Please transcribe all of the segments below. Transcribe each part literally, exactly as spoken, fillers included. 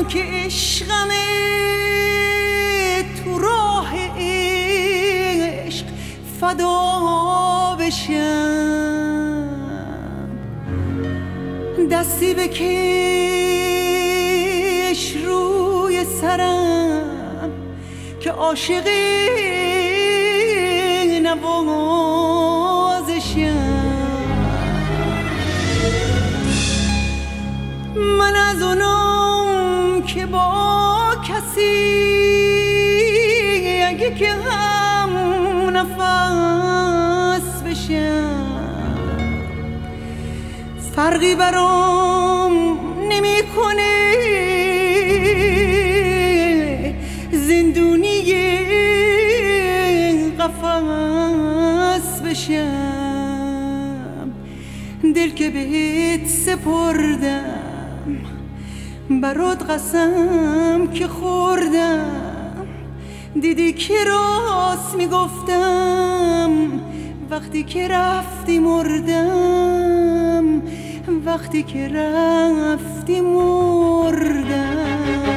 که عشقمه تو راه عشق فدا بشم، دستی بکش روی سرم که عاشق نوازشم. من از اونم که با کسی اگه که هم نفس بشم، فرقی برام نمیکنه زندونی قفس بشم. دل که بهت سپردم برات قسم که خوردم، دیدی که راست میگفتم وقتی که رفتی مردم، وقتی که رفتی مردم.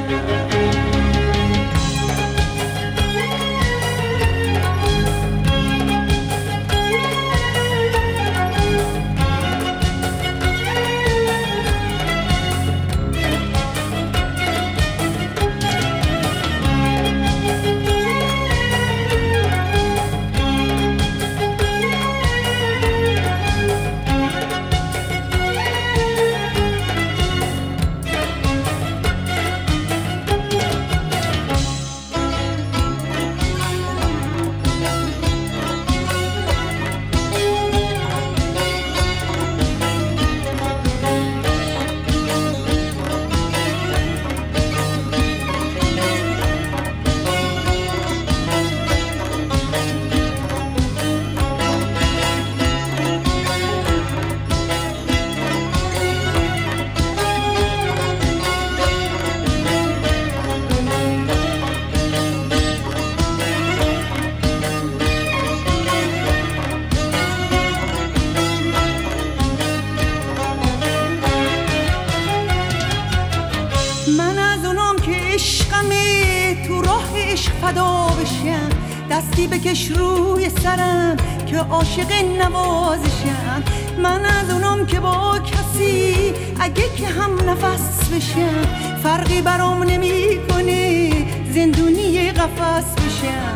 دستی بکش روی سرم که عاشق نوازشم. من از اونم که با کسی اگه که هم نفس بشم، فرقی برام نمیکنه زندونی قفس بشم.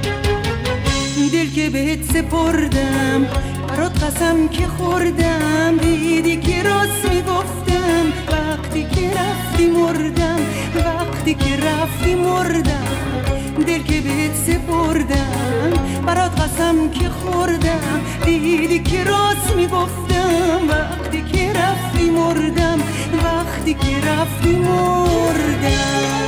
دل که بهت سپردم برات قسم که خوردم، دیدی که راست میگفتم وقتی که رفتی مردم، وقتی که رفتی مردم. دل که بهت سپردم برات قسم که خوردم، دیدی که راست میگفتم وقتی که رفتی مردم، وقتی که رفتی مردم.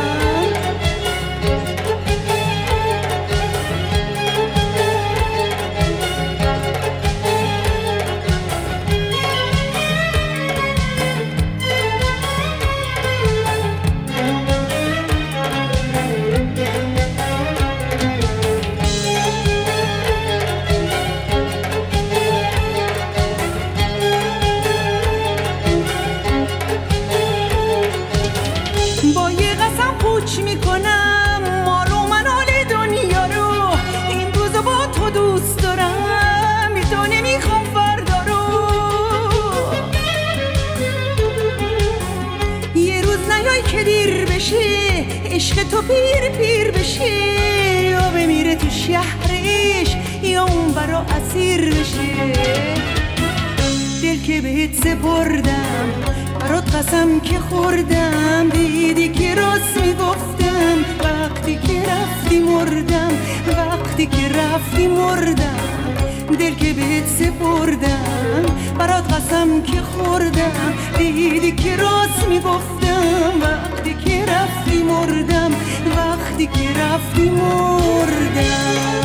عشق تو پیر پیر بشه یا بمیره تو شهرش یا اون برا اسیر بشه. دل که بهت سپردم برات قسم که خوردم، دیدی که راست میگفتم وقتی که رفتی مردم، وقتی که رفتی مردم. دل که بهت سپردم برات قسم که خوردم، دیدی که راست میگفتم وقتی که رفتی مردم، وقتی که رفتی مردم.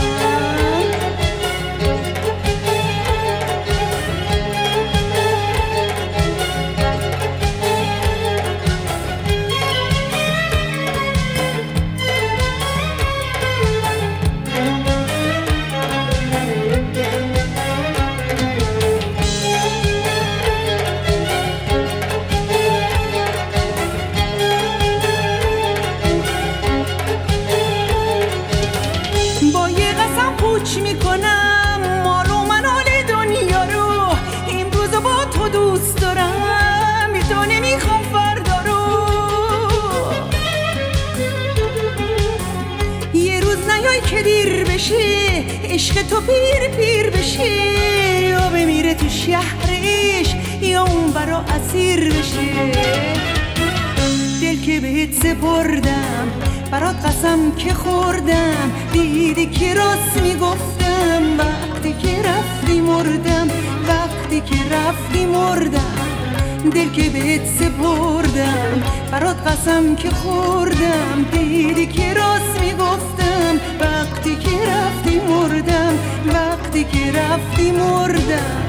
دیر بشه عشق تو پیر پیر بشه، یا بمیره تو شهرش یا اون برا اسیر بشه. دل که بهت سپردم برات قسم که خوردم، دیدی که راست میگفتم وقتی که رفتی مردم، وقتی که رفتی مردم. دل که بهت سپردم برات قسم که خوردم، دیدی که راست میگفتم وقتی که رفتی مردم، وقتی که رفتی مردم.